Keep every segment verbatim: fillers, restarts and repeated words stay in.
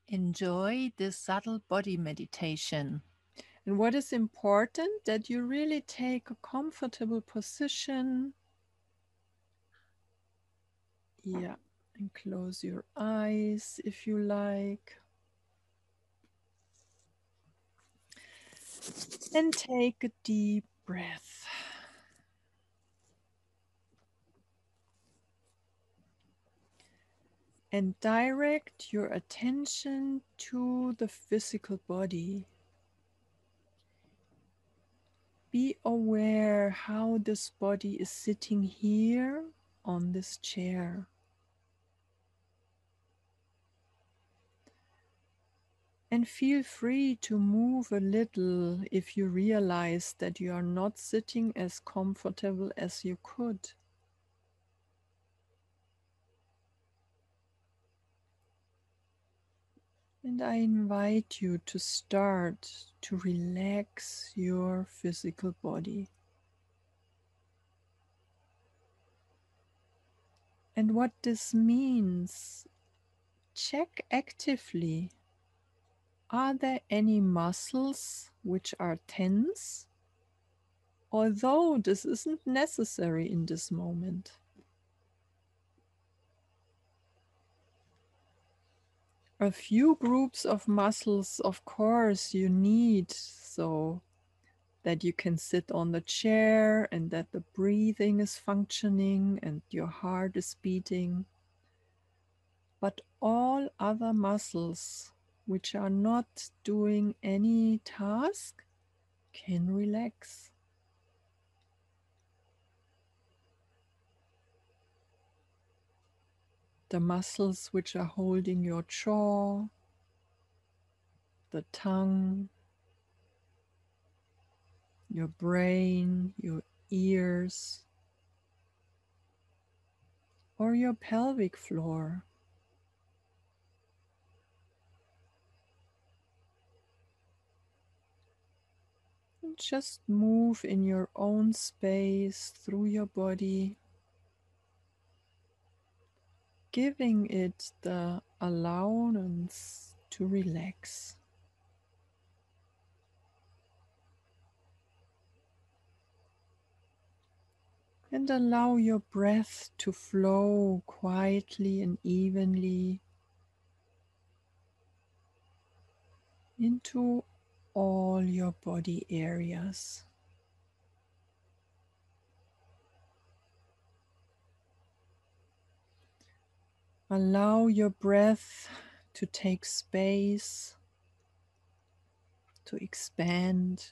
Enjoy this subtle body meditation. And what is important that you really take a comfortable position. Yeah, and close your eyes if you like. And take a deep breath. And direct your attention to the physical body. Be aware how this body is sitting here on this chair. And feel free to move a little if you realize that you are not sitting as comfortable as you could. And I invite you to start to relax your physical body. And what this means, check actively. Are there any muscles which are tense? Although this isn't necessary in this moment. A few groups of muscles, of course, you need so that you can sit on the chair and that the breathing is functioning and your heart is beating. But all other muscles which are not doing any task can relax. The muscles which are holding your jaw, the tongue, your brain, your ears, or your pelvic floor. And just move in your own space through your body, giving it the allowance to relax. And allow your breath to flow quietly and evenly into all your body areas. Allow your breath to take space, to expand,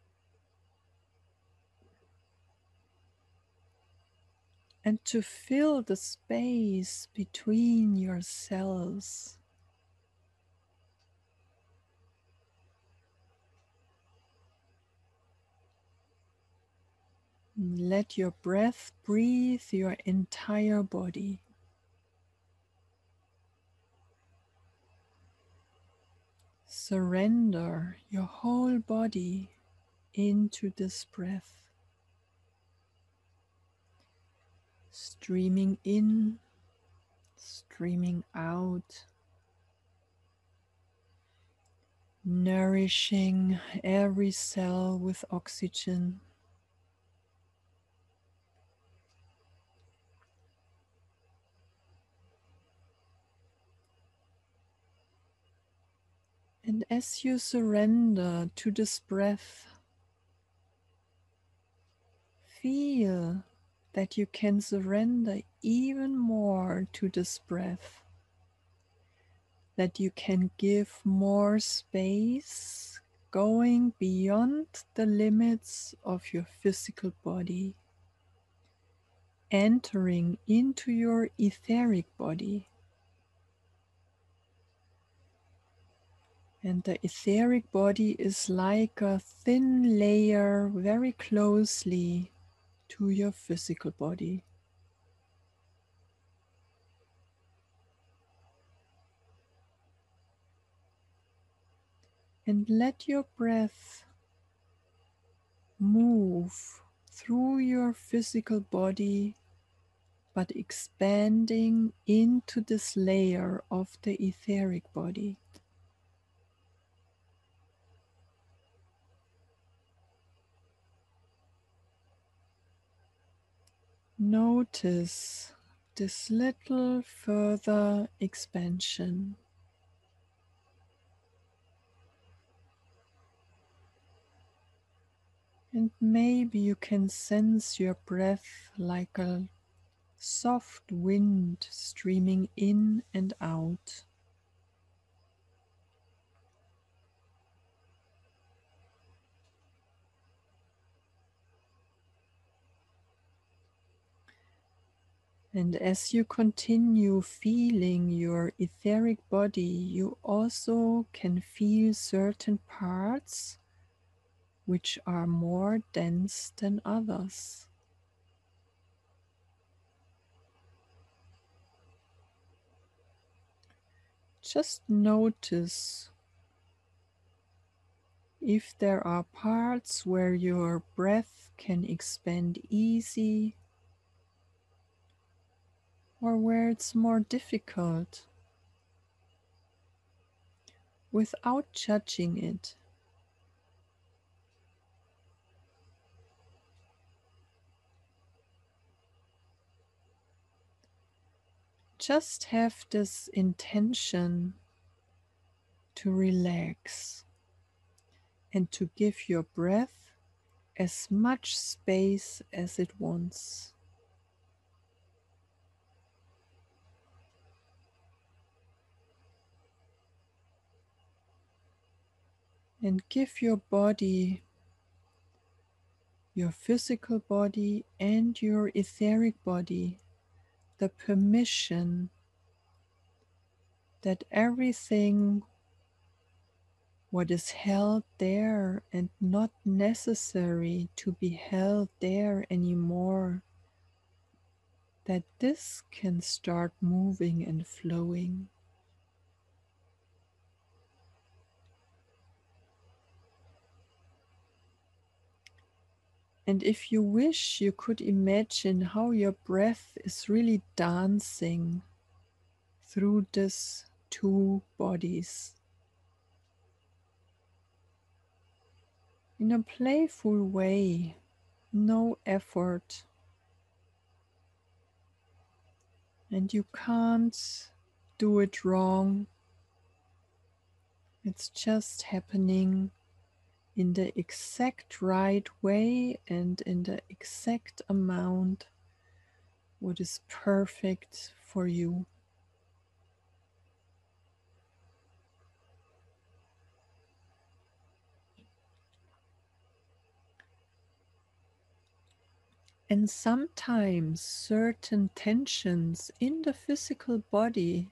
and to fill the space between your cells. Let your breath breathe your entire body. Surrender your whole body into this breath, streaming in, streaming out, nourishing every cell with oxygen. And as you surrender to this breath, feel that you can surrender even more to this breath, that you can give more space going beyond the limits of your physical body, entering into your etheric body. And the etheric body is like a thin layer very closely to your physical body. And let your breath move through your physical body, but expanding into this layer of the etheric body. Notice this little further expansion. And maybe you can sense your breath like a soft wind streaming in and out. And as you continue feeling your etheric body, you also can feel certain parts which are more dense than others. Just notice if there are parts where your breath can expand easy or where it's more difficult, without judging it. Just have this intention to relax and to give your breath as much space as it wants. And give your body, your physical body and your etheric body, the permission that everything what is held there and not necessary to be held there anymore, that this can start moving and flowing. And if you wish, you could imagine how your breath is really dancing through these two bodies in a playful way, no effort. And you can't do it wrong. It's just happening in the exact right way and in the exact amount what is perfect for you. And sometimes certain tensions in the physical body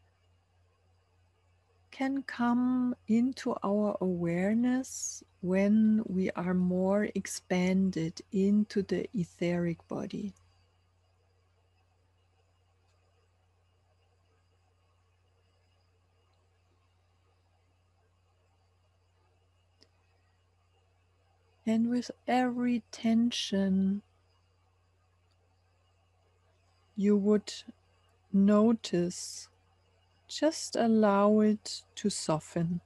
can come into our awareness when we are more expanded into the etheric body. And with every tension, you would notice, just allow it to soften.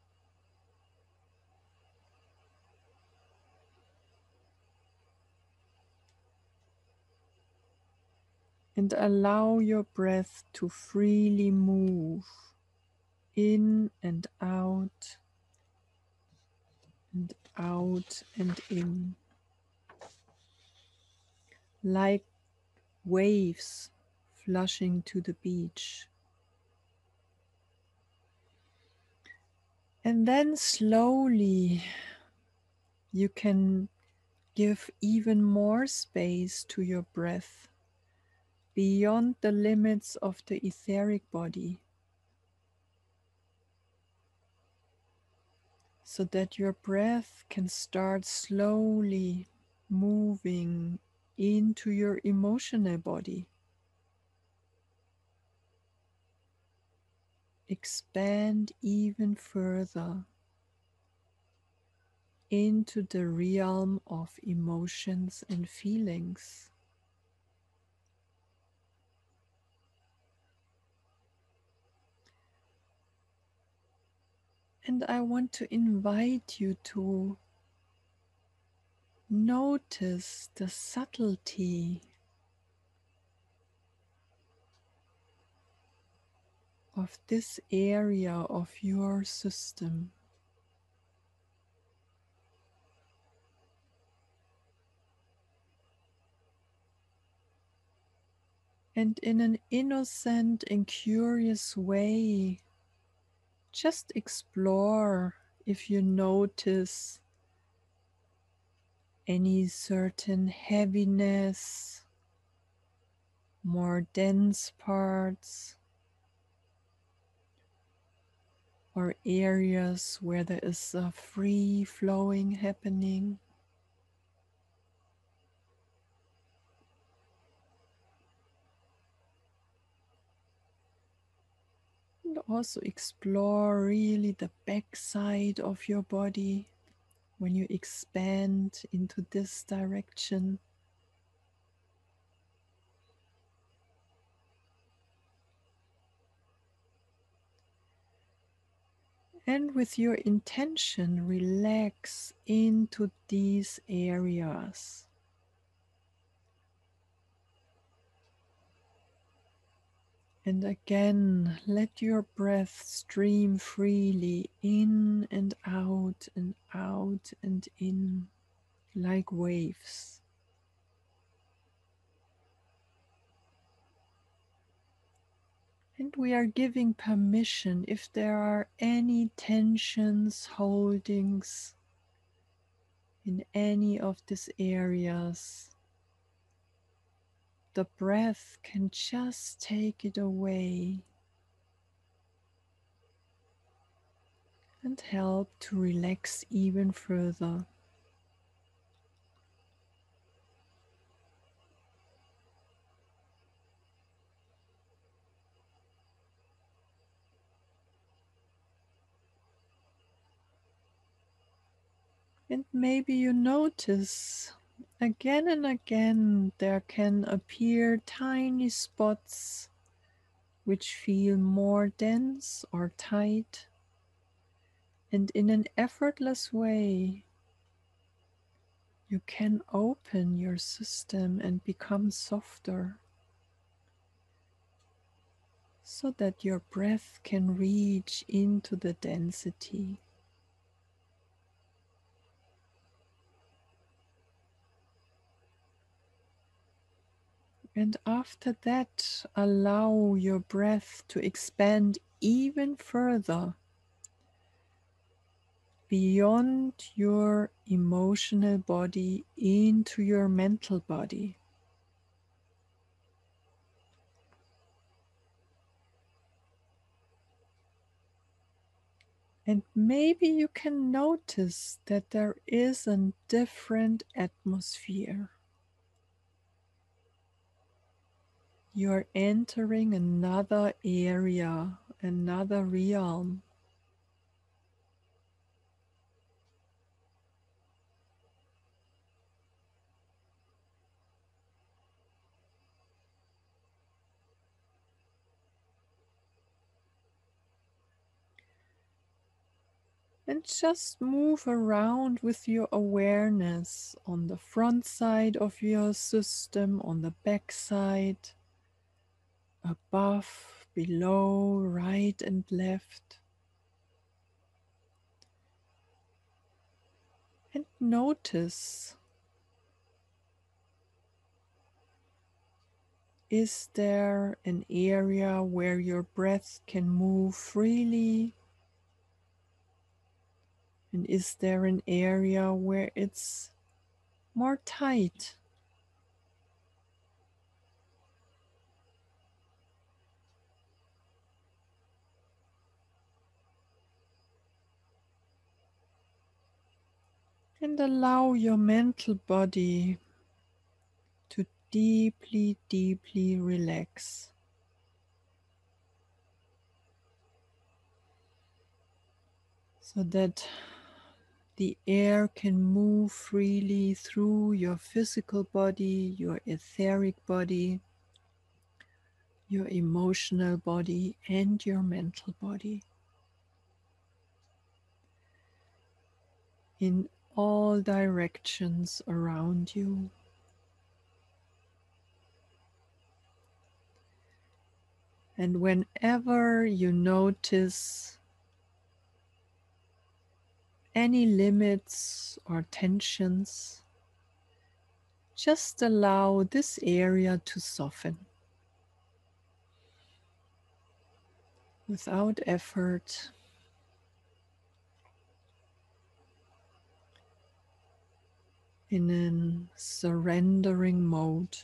And allow your breath to freely move in and out, and out and in, like waves flushing to the beach. And then slowly you can give even more space to your breath beyond the limits of the etheric body, so that your breath can start slowly moving into your emotional body. Expand even further into the realm of emotions and feelings. And I want to invite you to notice the subtlety of this area of your system. And in an innocent and curious way, just explore if you notice any certain heaviness, more dense parts, or areas where there is a free flowing happening. And also explore really the backside of your body when you expand into this direction. And with your intention, relax into these areas. And again, let your breath stream freely in and out and out and in like waves. And we are giving permission if there are any tensions, holdings in any of these areas. The breath can just take it away and help to relax even further. And maybe you notice again and again there can appear tiny spots which feel more dense or tight. And in an effortless way, you can open your system and become softer so that your breath can reach into the density. And after that, allow your breath to expand even further beyond your emotional body into your mental body. And maybe you can notice that there is a different atmosphere. You're entering another area, another realm. And just move around with your awareness on the front side of your system, on the back side, above, below, right and left. And notice, is there an area where your breath can move freely? And is there an area where it's more tight? And allow your mental body to deeply, deeply relax. So that the air can move freely through your physical body, your etheric body, your emotional body, and your mental body. In all directions around you. And whenever you notice any limits or tensions, just allow this area to soften without effort. In a surrendering mode.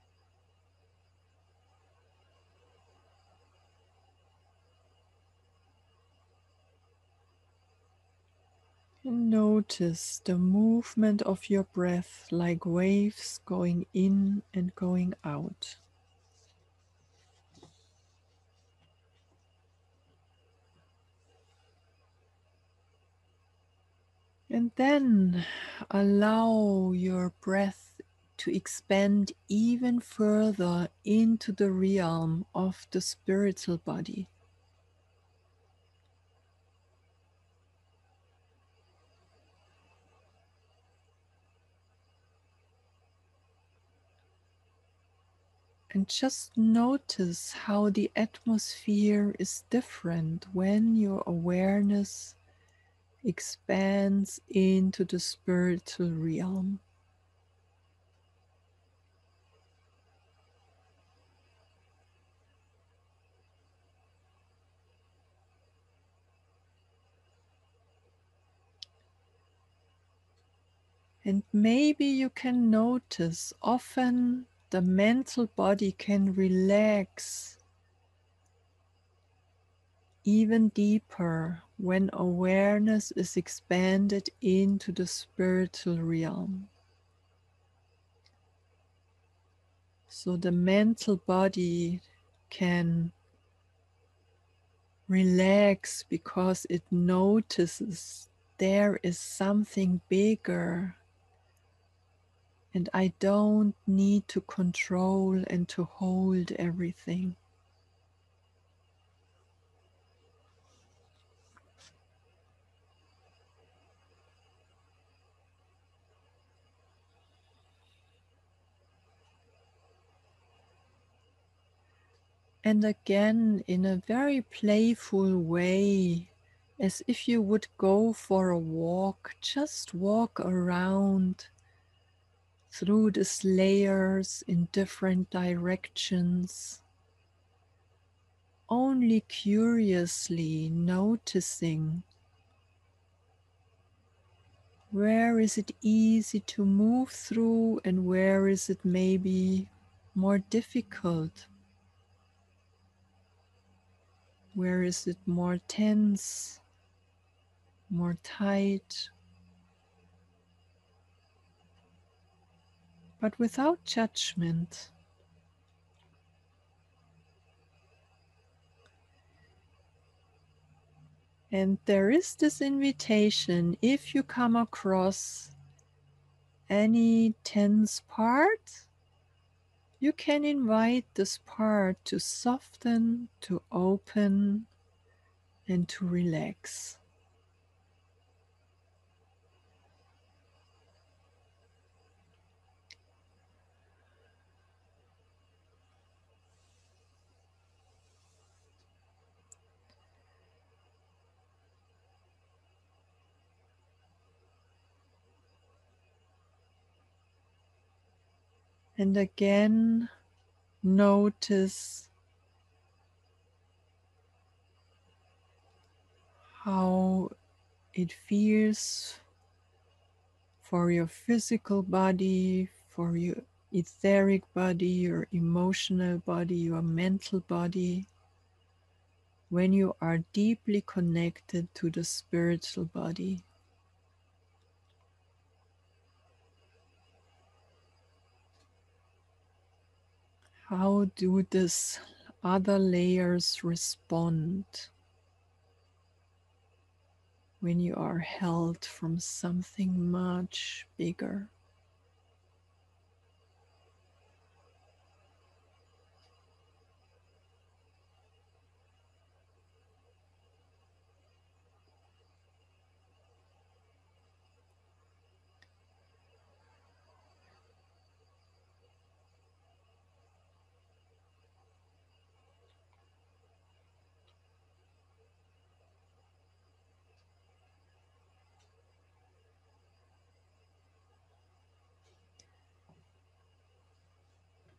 And notice the movement of your breath like waves going in and going out. And then allow your breath to expand even further into the realm of the spiritual body. And just notice how the atmosphere is different when your awareness expands into the spiritual realm. And maybe you can notice often the mental body can relax even deeper when awareness is expanded into the spiritual realm. So the mental body can relax because it notices there is something bigger and I don't need to control and to hold everything. And again, in a very playful way, as if you would go for a walk, just walk around through these layers in different directions, only curiously noticing where is it easy to move through and where is it maybe more difficult. Where is it more tense, more tight, but without judgment. And there is this invitation, if you come across any tense part, you can invite this part to soften, to open, and to relax. And again, notice how it feels for your physical body, for your etheric body, your emotional body, your mental body, when you are deeply connected to the spiritual body. How do these other layers respond when you are held from something much bigger?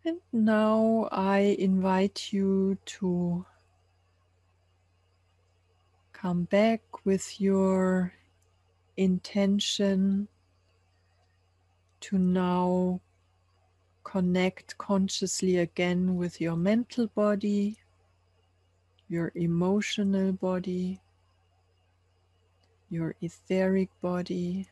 And now I invite you to come back with your intention to now connect consciously again with your mental body, your emotional body, your etheric body,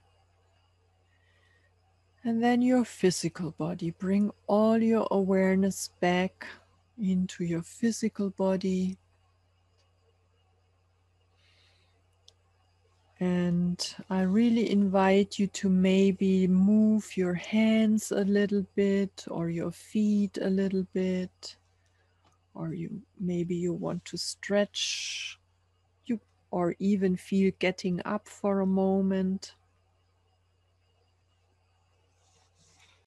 and then your physical body. Bring all your awareness back into your physical body. And I really invite you to maybe move your hands a little bit or your feet a little bit, or you maybe you want to stretch you or even feel getting up for a moment.